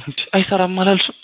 አይሰራም አላልሽም?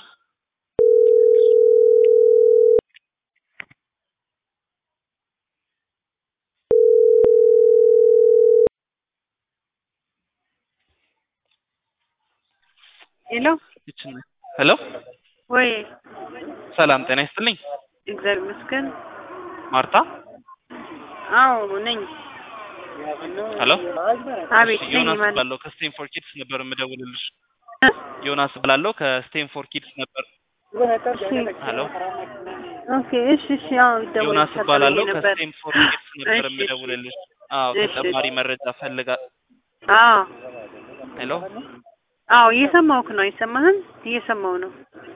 ሄሎ ሄሎ ወይ ሰላም ጤና ይስጥልኝ። እግዚአብሔር ይመስገን። ማርታ አዎ ነኝ። ሄሎ አቤት ነኝ ዮናስ ማለት ባለው ከስቴንፎርድ ኪድስ ነበር የምደውልልሽ። ዮናስ ባለው ከስቴንፎርድ ኪድስ ነበር። ሄሎ ኦኬ እሺ አዎ ደውል ዮናስ ባለው ከስቴንፎርድ ኪድስ ነበር እሺ የምደውልልሽ። አዎ ተጨማሪ መረጃ ፈልጋ። አዎ ሄሎ አዎ እየሰማሁህ ነው። አይሰማህም? እየሰማሁ ነው።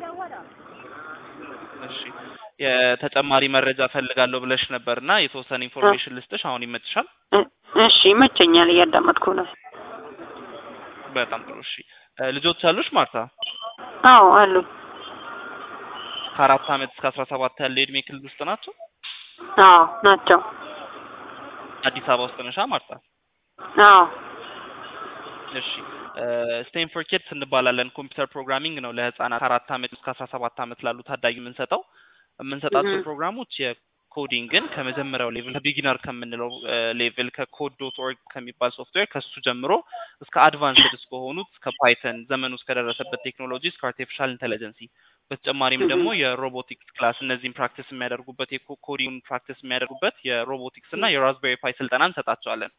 እሺ የተጨማሪ መረጃ ፈልጋለሁ ብለሽ ነበርና የተወሰነ ኢንፎርሜሽን ልስጥሽ። አሁን ይመችሻል? እሺ ይመቸኛል፣ እያዳመጥኩ ነው። በጣም ጥሩ። እሺ ልጆች አሉሽ ማርታ? አዎ አሉ። ከ4 ዓመት እስከ 17 ያለ የእድሜ ክልል ውስጥ ናቸው? አዎ ናቸው። አዲስ አበባ ውስጥ ነሻ ማርታ? አዎ እሺ ስቴንፎርድ ኪድስ እንባላለን። ኮምፒውተር ፕሮግራሚንግ ነው ለህፃናት ከ4 ዓመት እስከ 17 ዓመት ላሉ ታዳጊ የምንሰጣቸው ፕሮግራሞች የኮዲንግን ከመጀመሪያው ሌቭል ቢጊነር ከምንለው ሌቭል ከcode.org ከሚባል ሶፍትዌር ከሱ ጀምሮ እስከ አድቫንስድ እስከሆኑት ከፓይተን ዘመኑ እስከደረሰበት ቴክኖሎጂ እስከ አርቲፊሻል ኢንተለጀንሲ በተጨማሪም ደግሞ የሮቦቲክስ ክላስ እነዚህን ፕራክቲስ የሚያደርጉበት የኮዲንግ ፕራክቲስ የሚያደርጉበት የሮቦቲክስ እና የራስቤሪ ፓይ ስልጠና እንሰጣቸዋለን።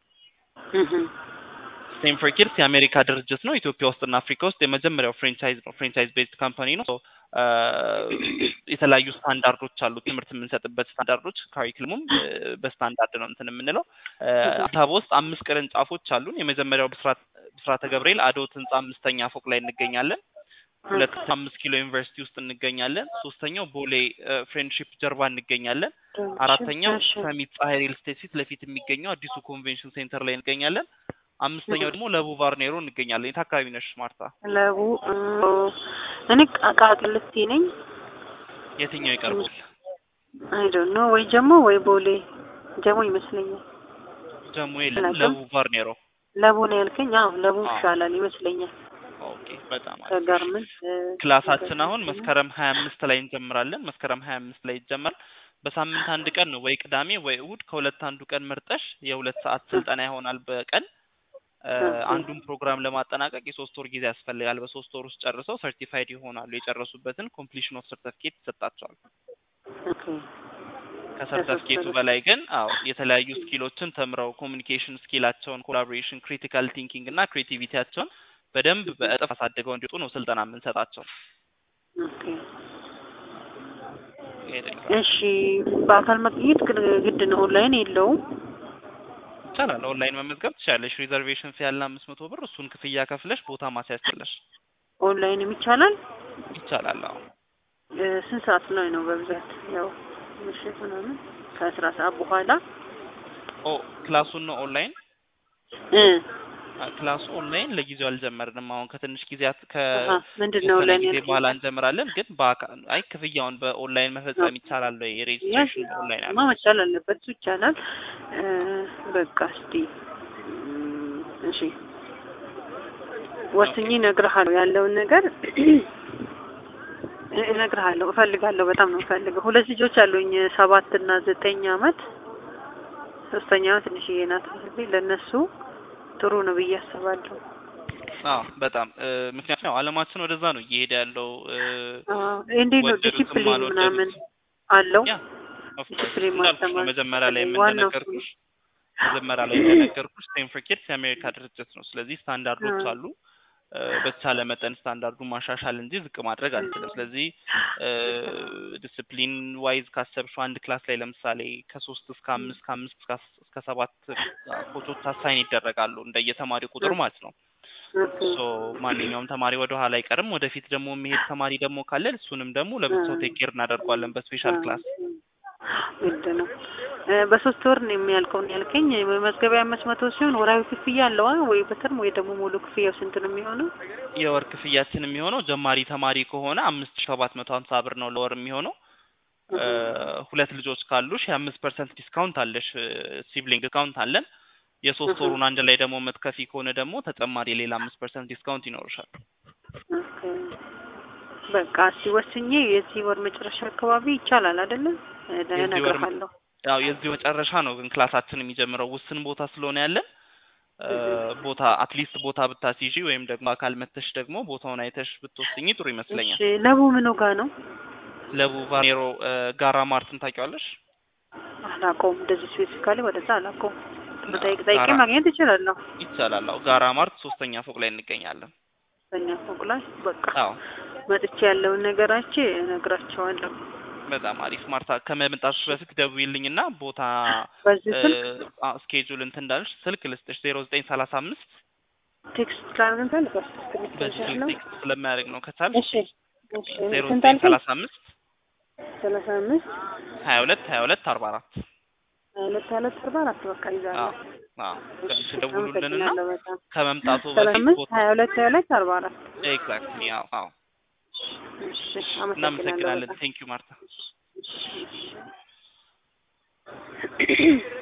ስቴንፎርድ ኪድስ የአሜሪካ ድርጅት ነው። ኢትዮጵያ ውስጥና አፍሪካ ውስጥ የመጀመሪያው ፍራንቻይዝ ነው። ፍራንቻይዝ ቤዝድ ካምፓኒ ነው። የተለያዩ ስታንዳርዶች አሉ። ትምህርት የምንሰጥበት ስታንዳርዶች ካሪኩለሙም በስታንዳርድ ነው እንትን የምንለው። አዲስ አበባ ውስጥ 5 ቅርንጫፎች አሉን። የመጀመሪያው ብስራተ ገብርኤል አዶት ህንጻ 5ኛ ፎቅ ላይ እንገኛለን። 5 ኪሎ ዩኒቨርሲቲ ውስጥ እንገኛለን። 3ኛው ቦሌ ፍሬንድሺፕ ጀርባ እንገኛለን። 4ኛው ሰሚት ፀሐይ ሪል ስቴት ፊት ለፊት የሚገኘው አዲሱ ኮንቬንሽን ሴንተር ላይ እንገኛለን። 5ኛው ደግሞ ለቡ ቫርኔሮ እንገኛለን። የት አካባቢ ነሽ ማርታ? ለቡ እኔ ቃቅልስቲ ነኝ። የትኛው ይቀርባል? አይ ዶንት ኖ ወይ ጀሞ ወይ ቦሌ። ጀሞ ይመስለኛል። ጀሞ የለም፣ ለቡ ቫርኔሮ። ለቡ ነው ያልከኝ? አዎ ለቡ ይሻላል ይመስለኛል። ኦኬ በጣም አሪፍ። ከጋርመንት ክላሳችን አሁን መስከረም 25 ላይ እንጀምራለን። መስከረም 25 ላይ ይጀምራል። በሳምንት አንድ ቀን ነው፣ ወይ ቅዳሜ ወይ እሁድ ከሁለት አንዱ ቀን መርጠሽ የ2 ሰዓት ስልጠና ይሆናል በቀን። አንዱን ፕሮግራም ለማጠናቀቅ የ3 ወር ጊዜ ያስፈልጋል። በ3 ወር ውስጥ ጨርሰው ሰርቲፋይድ ይሆናሉ። የጨረሱበትን ኮምፕሊሽን ኦፍ ሰርቲፊኬት ይሰጣቸዋል። ኦኬ ከሰርቲፊኬቱ በላይ ግን የተለያዩ ስኪሎችን ተምረው ኮሙኒኬሽን ስኪላቸውን፣ ኮላቦሬሽን፣ ክሪቲካል ቲንኪንግ እና ክሬቲቪቲያቸውን በደንብ በእጥፍ አሳድገው እንዲወጡ ነው ስልጠና የምንሰጣቸው። ኦኬ እሺ በአካል መገኘት ግድ ነው? ኦንላይን የለውም? ይቻላል። ኦንላይን መመዝገብ ትችላለሽ። ሪዘርቬሽን ፊ ያለ 500 ብር፣ እሱን ክፍያ ከፍለሽ ቦታ ማስያዝ ትችላለሽ። ኦንላይንም ይቻላል? ይቻላል። አዎ። ስንት ሰዓት ላይ ነው በብዛት? ያው ምሽት ምናምን ከ10 ሰዓት በኋላ? ክላሱን ነው ኦንላይን? ክላሱ ኦንላይን ለጊዜው አልጀመርንም። አሁን ከትንሽ ጊዜያት ምንድነው ኦንላይን በኋላ እንጀምራለን። ግን ክፍያውን በኦንላይን መፈጸም ይቻላል ወይ? ሬጅስትሬሽን ኦንላይን አለ መቻል አለበት። እሱ ይቻላል። በቃ እስቲ እሺ ወስኜ እነግርሃለሁ ያለውን ነገር እነግርሃለሁ። እፈልጋለሁ፣ በጣም ነው እፈልገው። 2 ልጆች አሉኝ፣ 7 እና 9 አመት። 3ኛው ትንሽዬ ናት። ለነሱ ጥሩ ነው ብዬ አስባለሁ። በጣም ምክንያቱም አለማችን ወደዛ ነው እየሄደ ያለው። እንዴት ነው ዲሲፕሊን ምናምን አለው? ዲሲፕሊን ማስተማር መጀመሪያ ላይ እንደነገርኩሽ ስቴንፎርድ ኪድስ የአሜሪካ ድርጅት ነው። ስለዚህ ስታንዳርዶች አሉ። በተቻለ መጠን ስታንዳርዱን ማሻሻል እንጂ ዝቅ ማድረግ አንችልም። ስለዚህ ዲሲፕሊን ዋይዝ ካሰብሽው አንድ ክላስ ላይ ለምሳሌ ከ3 እስከ 5 ከ5 እስከ 7 ኮቾች አሳይን ይደረጋሉ እንደየተማሪ ቁጥር ማለት ነው። ማንኛውም ተማሪ ወደ ኋላ አይቀርም። ወደፊት ደግሞ የሚሄድ ተማሪ ደግሞ ካለ እሱንም ደግሞ ለብቻው ቴክ ኬር እናደርጋለን በስፔሻል ክላስ። ምንድነው በ3 ወር ነው የሚያልቀው ያልከኝ? መዝገቢያ 500 ሲሆን ወራዊ ክፍያ አለው ወይ በተርም ወይ ደግሞ ሙሉ ክፍያው ስንት ነው የሚሆነው? የወር ክፍያችን የሚሆነው ጀማሪ ተማሪ ከሆነ 5750 ብር ነው ለወር የሚሆነው። 2 ልጆች ካሉሽ የ5% ዲስካውንት አለሽ። ሲብሊንግ ዲስካውንት አለን። የ3 ወሩን አንድ ላይ ደግሞ መትከፊ ከሆነ ደግሞ ተጨማሪ ሌላ 5% ዲስካውንት ይኖርሻል። ኦኬ በቃ ሲወስኜ የዚህ ወር መጨረሻ አካባቢ ይቻላል አይደል? የዚህ ወር እነግርሃለሁ። ያው የዚህ መጨረሻ ነው ግን ክላሳችን የሚጀምረው ውስን ቦታ ስለሆነ ያለን ቦታ አትሊስት ቦታ ብታስይዢ ወይም ደግሞ አካል መተሽ ደግሞ ቦታውን አይተሽ ብትወስኚ ጥሩ ይመስለኛል። እሺ ለቡ ምን ጋር ነው? ለቡ ቫኔሮ ጋራ ማርትን ታውቂዋለሽ? አላውቀውም። እንደዚህ ስፔሲፊካሊ ወደዛ አላውቀውም። ጠይቄ ጋራ ማግኘት ይችላለሁ። ይቻላል። አዎ ጋራ ማርት 3ኛ ፎቅ ላይ እንገኛለን። በእኛ ፎቅ ላይ በቃ አዎ መጥቼ ያለውን ነገራቼ እነግራቸዋለሁ። በጣም አሪፍ ማርታ፣ ከመምጣትሽ በፊት ደውዪልኝና ቦታ በዚህ ስልክ ስኬጁል እንትን እንዳልሽ ስልክ ልስጥሽ 0935 ቴክስት ላድርግልህ። በዚህ ስልክ ቴክስት ስለማያደርግ ነው ከቻልሽ። እሺ እሺ 0935 35 22 22 44 22 44 በቃ ይዛለሁ። አዎ ከዚህ ደውሉልንና ከመምጣቱ በፊት 35 ቦታ 22 22 44 ኤግዛክትሊ አዎ እሺ እናመሰግናለን። ቴንክ ዩ ማርታ። እሺ